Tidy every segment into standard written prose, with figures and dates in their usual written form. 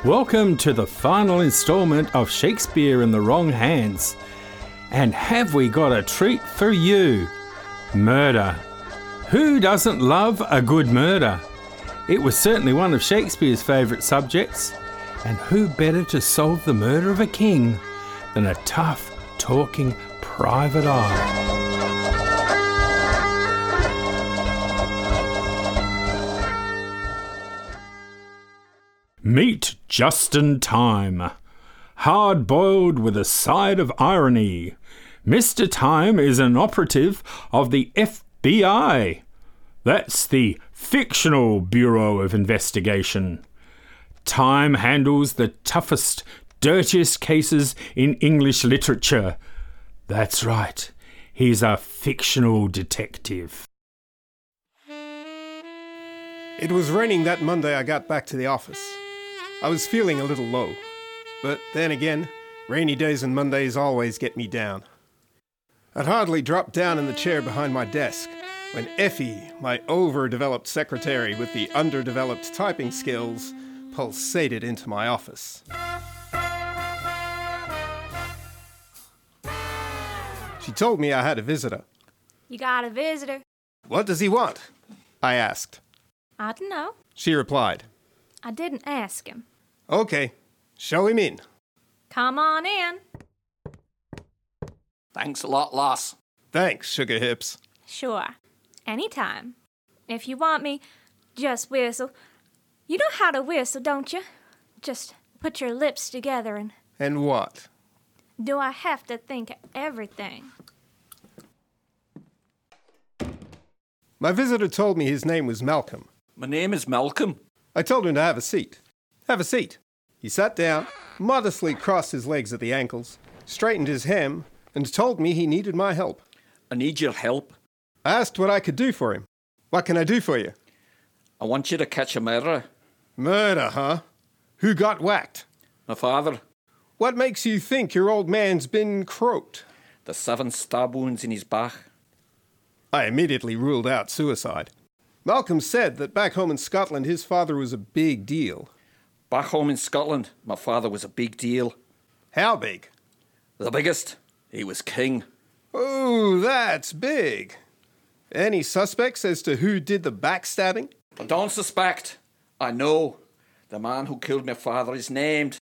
Welcome to the final instalment of Shakespeare in the Wrong Hands. And have we got a treat for you? Murder. Who doesn't love a good murder? It was certainly one of Shakespeare's favourite subjects. And who better to solve the murder of a king than a tough, talking private eye? Meet Justin Time. Hard-boiled with a side of irony. Mr. Time is an operative of the FBI. That's the Fictional Bureau of Investigation. Time handles the toughest, dirtiest cases in English literature. That's right, he's a fictional detective. It was raining that Monday I got back to the office. I was feeling a little low. But then again, rainy days and Mondays always get me down. I'd hardly dropped down in the chair behind my desk when Effie, my overdeveloped secretary with the underdeveloped typing skills, pulsated into my office. She told me I had a visitor. You got a visitor? What does he want? I asked. I don't know. She replied. I didn't ask him. Okay, show him in. Come on in. Thanks a lot, Loss. Thanks, Sugar Hips. Sure. Anytime. If you want me, just whistle. You know how to whistle, don't you? Just put your lips together and... And what? Do I have to think of everything? My visitor told me his name was Malcolm. My name is Malcolm. I told him to have a seat. Have a seat. He sat down, modestly crossed his legs at the ankles, straightened his hem, and told me he needed my help. I need your help. I asked what I could do for him. What can I do for you? I want you to catch a murderer. Murder, huh? Who got whacked? My father. What makes you think your old man's been croaked? The 7 stab wounds in his back. I immediately ruled out suicide. Malcolm said that back home in Scotland his father was a big deal. Back home in Scotland, my father was a big deal. How big? The biggest. He was king. Oh, that's big. Any suspects as to who did the backstabbing? I don't suspect. I know. The man who killed my father is named...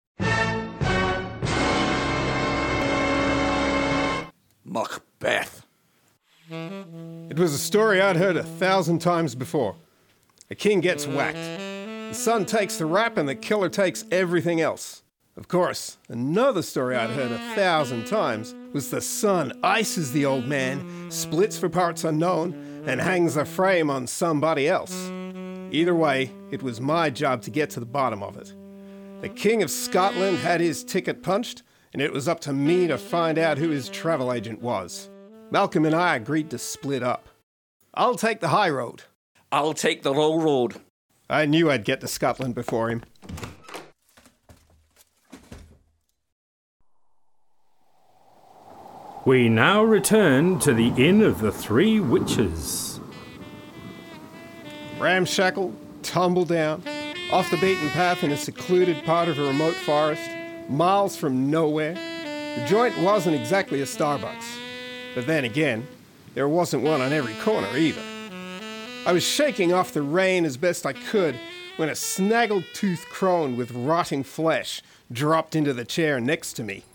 Macbeth. It was a story I'd heard 1,000 times before. A king gets whacked. The son takes the rap and the killer takes everything else. Of course, another story I'd heard 1,000 times was the son ices the old man, splits for parts unknown, and hangs the frame on somebody else. Either way, it was my job to get to the bottom of it. The King of Scotland had his ticket punched, and it was up to me to find out who his travel agent was. Malcolm and I agreed to split up. I'll take the high road. I'll take the low road. I knew I'd get to Scotland before him. We now return to the Inn of the Three Witches. Ramshackle, tumble down, off the beaten path in a secluded part of a remote forest, miles from nowhere. The joint wasn't exactly a Starbucks. But then again, there wasn't one on every corner either. I was shaking off the rain as best I could when a snaggle-toothed crone with rotting flesh dropped into the chair next to me.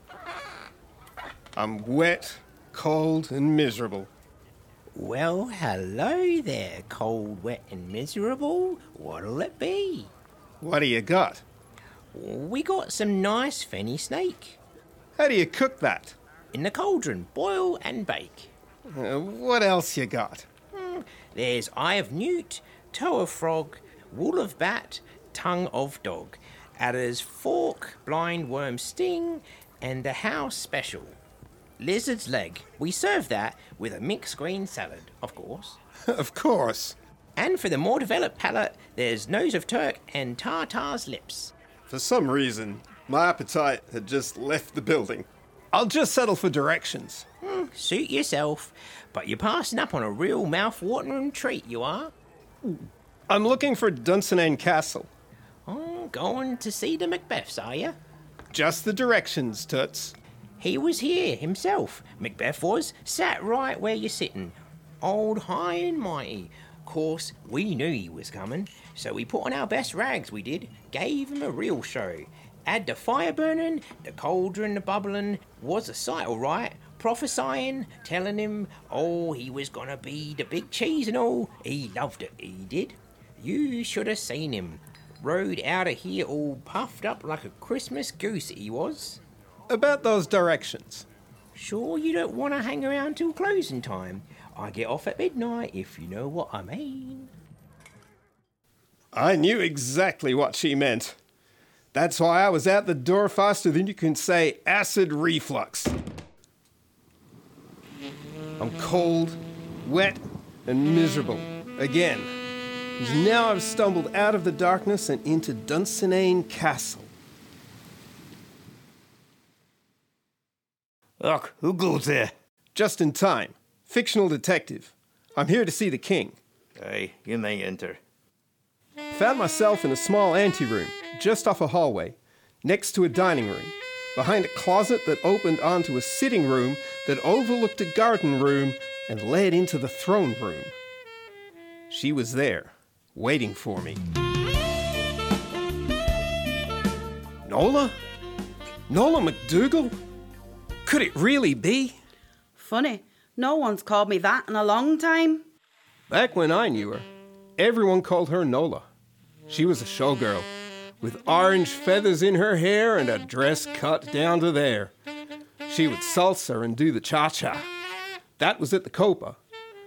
I'm wet, cold, and miserable. Well, hello there, cold, wet and miserable. What'll it be? What do you got? We got some nice fenny snake. How do you cook that? In the cauldron, boil and bake. What else you got? There's eye of newt, toe of frog, wool of bat, tongue of dog, adder's fork, blind worm sting, and the house special, lizard's leg. We serve that with a mixed green salad, of course. Of course. And for the more developed palate, there's nose of Turk and tartar's lips. For some reason, my appetite had just left the building. I'll just settle for directions. Suit yourself, but you're passing up on a real mouth-watering treat, you are. I'm looking for Dunsinane Castle. Oh, Going to see the Macbeths, are you? Just the directions, Toots. He was here himself. Macbeth was, sat right where you're sitting. Old high and mighty. Course, we knew he was coming, so we put on our best rags, we did. Gave him a real show. Had the fire burning, the cauldron bubbling. Was a sight all right. Prophesying, telling him, he was gonna be the big cheese and all. He loved it, he did. You should have seen him. Rode out of here all puffed up like a Christmas goose, he was. About those directions. Sure you don't want to hang around till closing time? I get off at midnight, if you know what I mean. I knew exactly what she meant. That's why I was out the door faster than you can say acid reflux. I'm cold, wet, and miserable. Again. And now I've stumbled out of the darkness and into Dunsinane Castle. Look, who goes there? Just in time. Fictional detective. I'm here to see the king. Aye, you may enter. Found myself in a small anteroom, just off a hallway, next to a dining room, behind a closet that opened onto a sitting room that overlooked a garden room and led into the throne room. She was there, waiting for me. Nola? Nola MacDougall? Could it really be? Funny, no one's called me that in a long time. Back when I knew her, everyone called her Nola. She was a showgirl, with orange feathers in her hair and a dress cut down to there. She would salsa and do the cha-cha. That was at the Copa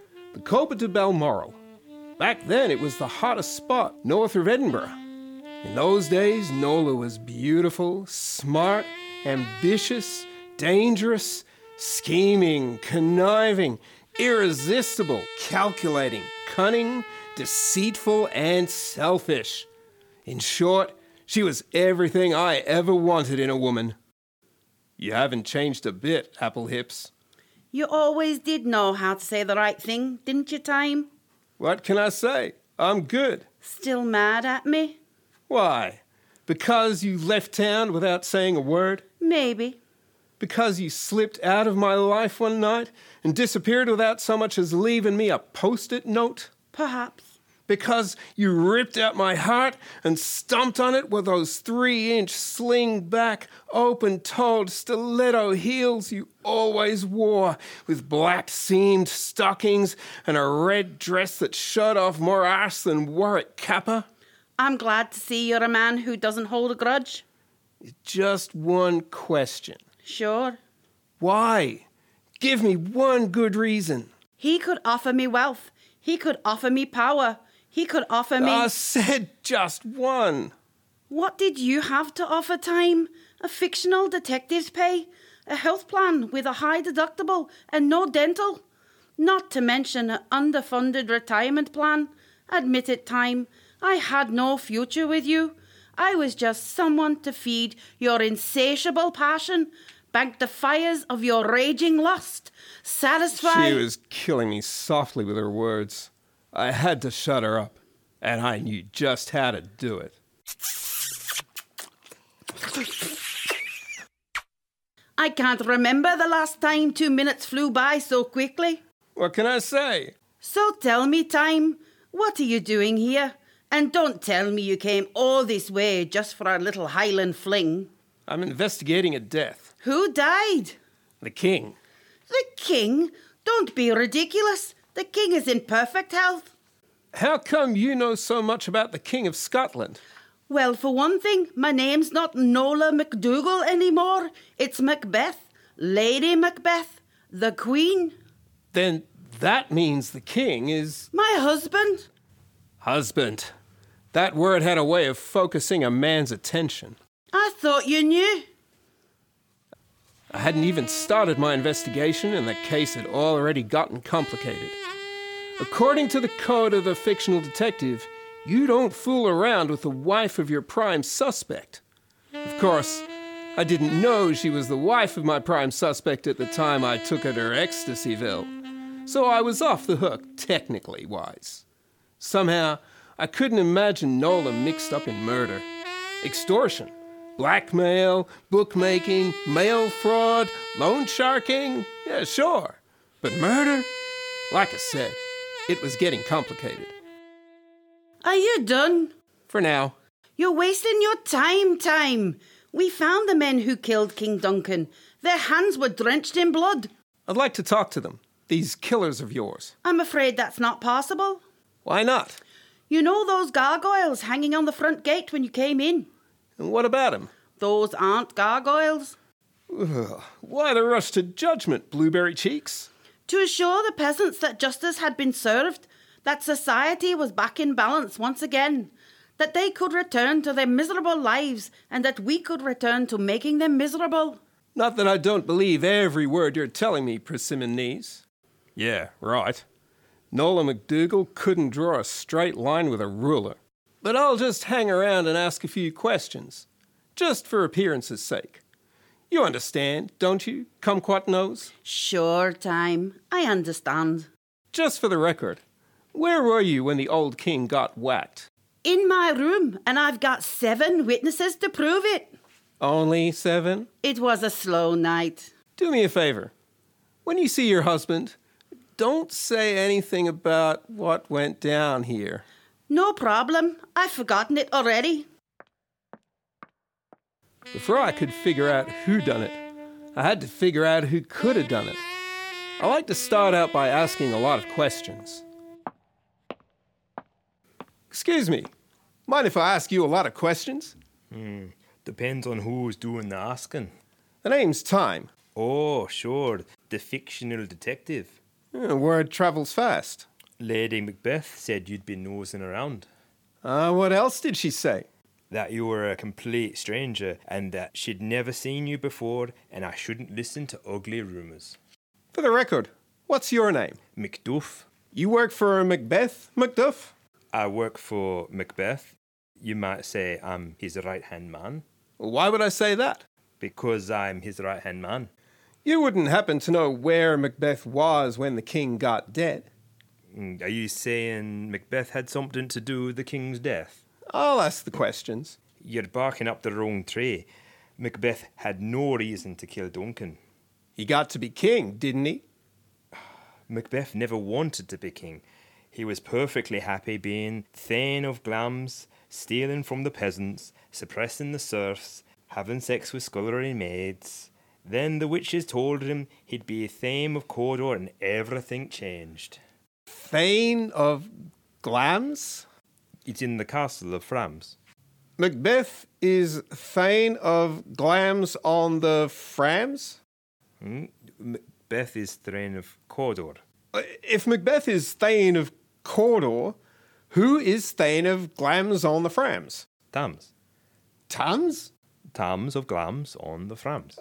de Balmoral. Back then, it was the hottest spot north of Edinburgh. In those days, Nola was beautiful, smart, ambitious, dangerous, scheming, conniving, irresistible, calculating, cunning, deceitful, and selfish. In short, she was everything I ever wanted in a woman. You haven't changed a bit, Apple Hips. You always did know how to say the right thing, didn't you, Time? What can I say? I'm good. Still mad at me? Why? Because you left town without saying a word? Maybe. Because you slipped out of my life one night and disappeared without so much as leaving me a post-it note? Perhaps. Because you ripped out my heart and stomped on it with those 3-inch sling-back, open-toed stiletto heels you always wore, with black-seamed stockings and a red dress that showed off more arse than Warwick Kappa? I'm glad to see you're a man who doesn't hold a grudge. Just one question. Sure. Why? Give me one good reason. He could offer me wealth. He could offer me power. He could offer me... I said just one. What did you have to offer, Time? A fictional detective's pay? A health plan with a high deductible and no dental? Not to mention an underfunded retirement plan. Admit it, Time. I had no future with you. I was just someone to feed your insatiable passion, bank the fires of your raging lust, satisfy... She was killing me softly with her words. I had to shut her up, and I knew just how to do it. I can't remember the last time 2 minutes flew by so quickly. What can I say? So tell me, Time, what are you doing here? And don't tell me you came all this way just for a little Highland fling. I'm investigating a death. Who died? The king. The king? Don't be ridiculous. The king is in perfect health. How come you know so much about the King of Scotland? Well, for one thing, my name's not Nola MacDougall anymore. It's Macbeth, Lady Macbeth, the Queen. Then that means the king is... My husband. Husband. That word had a way of focusing a man's attention. I thought you knew. I hadn't even started my investigation and the case had already gotten complicated. According to the code of the fictional detective, you don't fool around with the wife of your prime suspect. Of course, I didn't know she was the wife of my prime suspect at the time I took her to Ecstasyville, so I was off the hook, technically wise. Somehow, I couldn't imagine Nola mixed up in murder. Extortion, blackmail, bookmaking, mail fraud, loan sharking. Yeah, sure. But murder? Like I said, it was getting complicated. Are you done? For now. You're wasting your time. We found the men who killed King Duncan. Their hands were drenched in blood. I'd like to talk to them, these killers of yours. I'm afraid that's not possible. Why not? You know those gargoyles hanging on the front gate when you came in? And what about them? Those aren't gargoyles. Ugh, why the rush to judgment, Blueberry Cheeks? To assure the peasants that justice had been served, that society was back in balance once again, that they could return to their miserable lives, and that we could return to making them miserable. Not that I don't believe every word you're telling me, Persimmons. Yeah, right. Nola McDougal couldn't draw a straight line with a ruler. But I'll just hang around and ask a few questions, just for appearance's sake. You understand, don't you, Kumquat Nose? Sure, Time. I understand. Just for the record, where were you when the old king got whacked? In my room, and I've got 7 witnesses to prove it. Only 7? It was a slow night. Do me a favor. When you see your husband, don't say anything about what went down here. No problem. I've forgotten it already. Before I could figure out who done it, I had to figure out who could have done it. I like to start out by asking a lot of questions. Excuse me, mind if I ask you a lot of questions? Depends on who's doing the asking. The name's Time. Oh, sure, the fictional detective. Word travels fast. Lady Macbeth said you'd been nosing around. What else did she say? That you were a complete stranger and that she'd never seen you before and I shouldn't listen to ugly rumours. For the record, what's your name? Macduff. You work for Macbeth, Macduff? I work for Macbeth. You might say I'm his right-hand man. Why would I say that? Because I'm his right-hand man. You wouldn't happen to know where Macbeth was when the king got dead? Are you saying Macbeth had something to do with the king's death? I'll ask the questions. You're barking up the wrong tree. Macbeth had no reason to kill Duncan. He got to be king, didn't he? Macbeth never wanted to be king. He was perfectly happy being Thane of Glamis, stealing from the peasants, suppressing the serfs, having sex with scullery maids. Then the witches told him he'd be Thane of Cawdor and everything changed. Thane of Glamis? It's in the castle of Frams. Macbeth is Thane of Glamis on the Frams? Macbeth is Thane of Cawdor. If Macbeth is Thane of Cawdor, who is Thane of Glamis on the Frams? Tams. Tams? Tams of Glamis on the Frams.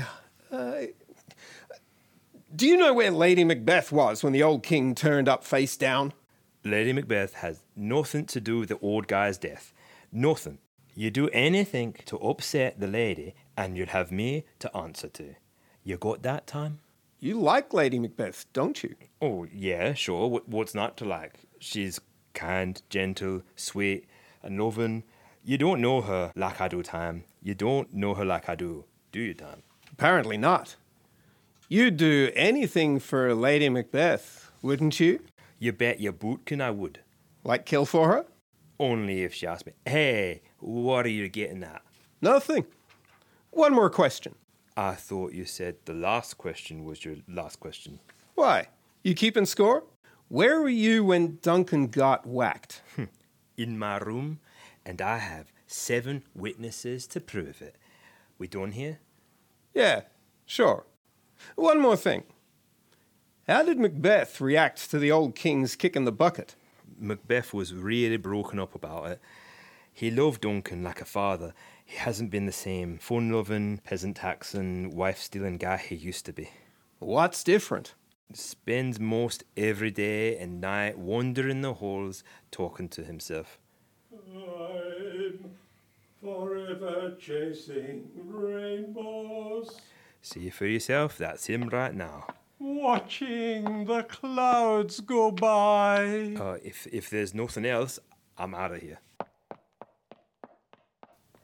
Do you know where Lady Macbeth was when the old king turned up face down? Lady Macbeth has nothing to do with the old guy's death. Nothing. You do anything to upset the lady and you'll have me to answer to. You got that, Time? You like Lady Macbeth, don't you? Oh, yeah, sure. What's not to like? She's kind, gentle, sweet, and loving. You don't know her like I do, Time. You don't know her like I do you, Time? Apparently not. You'd do anything for Lady Macbeth, wouldn't you? You bet your bootkin I would. Like kill for her? Only if she asked me, hey, what are you getting at? Nothing. One more question. I thought you said the last question was your last question. Why? You keeping score? Where were you when Duncan got whacked? In my room, and I have 7 witnesses to prove it. We done here? Yeah, sure. One more thing. How did Macbeth react to the old king's kick in the bucket? Macbeth was really broken up about it. He loved Duncan like a father. He hasn't been the same fun-loving, peasant-taxing, wife-stealing guy he used to be. What's different? Spends most every day and night wandering the halls talking to himself. I'm forever chasing rainbows. See for yourself, that's him right now. Watching the clouds go by. If there's nothing else, I'm out of here.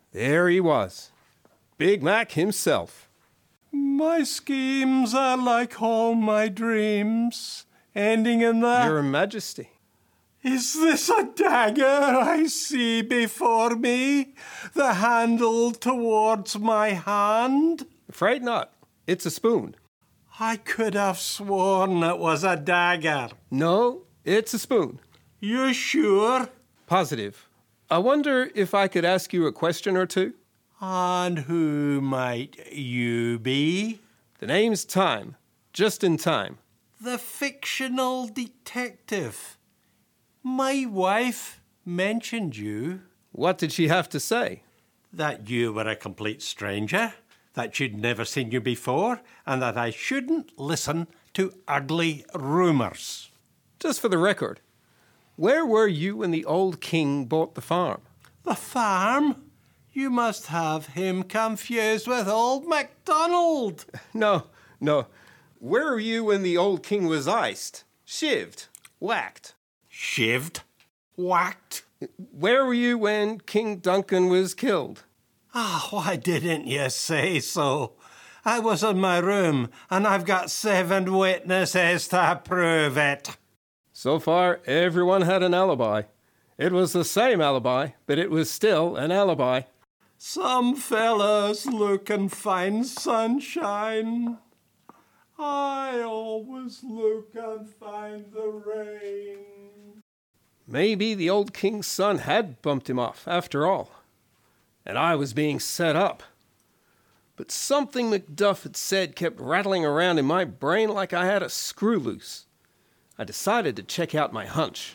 There he was, Big Mac himself. My schemes are like all my dreams, ending in the... Your Majesty. Is this a dagger I see before me? The handle towards my hand? Afraid not. It's a spoon. I could have sworn it was a dagger. No, it's a spoon. You sure? Positive. I wonder if I could ask you a question or two? And who might you be? The name's Time. Just in time. The fictional detective. My wife mentioned you. What did she have to say? That you were a complete stranger, that she'd never seen you before, and that I shouldn't listen to ugly rumours. Just for the record, where were you when the old king bought the farm? The farm? You must have him confused with old MacDonald. No. Where were you when the old king was iced, shivved, whacked? Shivved? Whacked? Where were you when King Duncan was killed? Why didn't you say so? I was in my room, and I've got 7 witnesses to prove it. So far, everyone had an alibi. It was the same alibi, but it was still an alibi. Some fellas look and find sunshine. I always look and find the rain. Maybe the old king's son had bumped him off, after all. And I was being set up. But something Macduff had said kept rattling around in my brain like I had a screw loose. I decided to check out my hunch.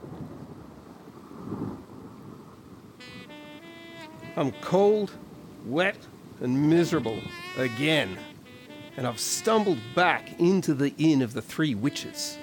I'm cold, wet, and miserable again. And I've stumbled back into the Inn of the Three Witches.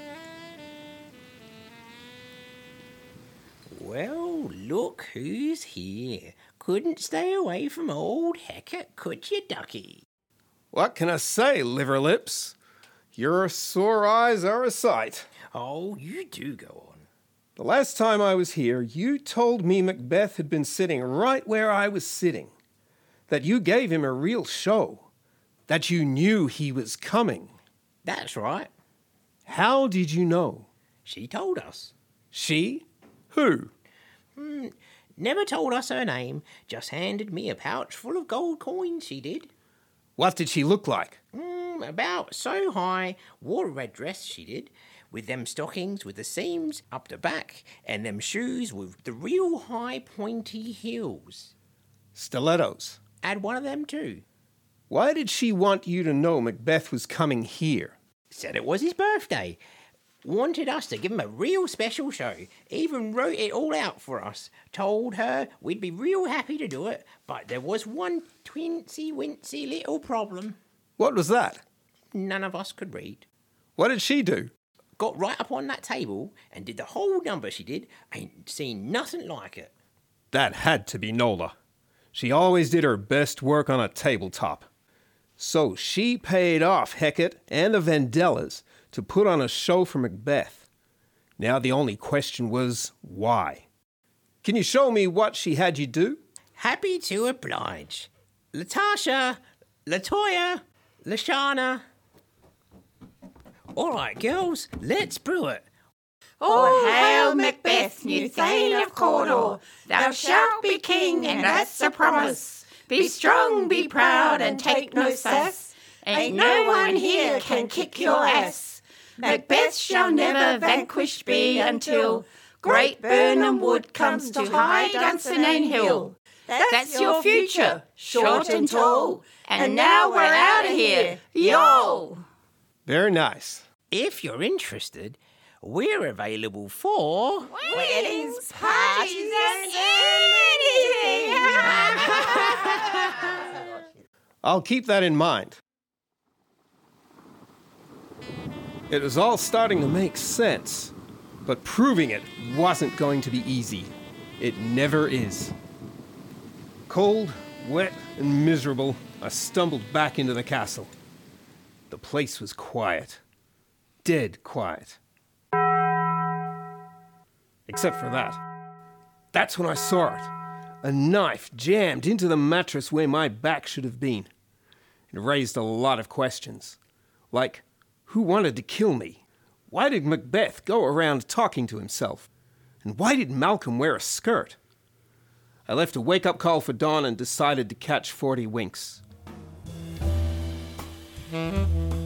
Well, look who's here. Couldn't stay away from old Hecate, could you, ducky? What can I say, liverlips? Your sore eyes are a sight. Oh, you do go on. The last time I was here, you told me Macbeth had been sitting right where I was sitting. That you gave him a real show. That you knew he was coming. That's right. How did you know? She told us. She? Who? Never told us her name, just handed me a pouch full of gold coins, she did. What did she look like? About so high, wore a red dress, she did, with them stockings with the seams up the back, and them shoes with the real high pointy heels. Stilettos. Had one of them too. Why did she want you to know Macbeth was coming here? Said it was his birthday. Wanted us to give him a real special show. Even wrote it all out for us. Told her we'd be real happy to do it, but there was one twincy-wincy little problem. What was that? None of us could read. What did she do? Got right up on that table and did the whole number she did. Ain't seen nothing like it. That had to be Nola. She always did her best work on a tabletop. So she paid off Hecate and the Vandellas to put on a show for Macbeth. Now the only question was, why? Can you show me what she had you do? Happy to oblige. Latasha, Latoya, Lashana. All right, girls, let's brew it. Oh, hail Macbeth, new Thane of Cawdor, thou shalt be king, and that's a promise. Be strong, be proud, and take no sass. Ain't no one here can kick your ass. Macbeth shall never vanquished be until great Birnam Wood comes to high Dunsinane Hill. That's your future, short and tall. And now we're out of here. Yo! Very nice. If you're interested, we're available for weddings, parties, and anything. I'll keep that in mind. It was all starting to make sense, but proving it wasn't going to be easy. It never is. Cold, wet, and miserable, I stumbled back into the castle. The place was quiet. Dead quiet. Except for that. That's when I saw it. A knife jammed into the mattress where my back should have been. It raised a lot of questions. Like, who wanted to kill me? Why did Macbeth go around talking to himself? And why did Malcolm wear a skirt? I left a wake-up call for dawn and decided to catch 40 winks.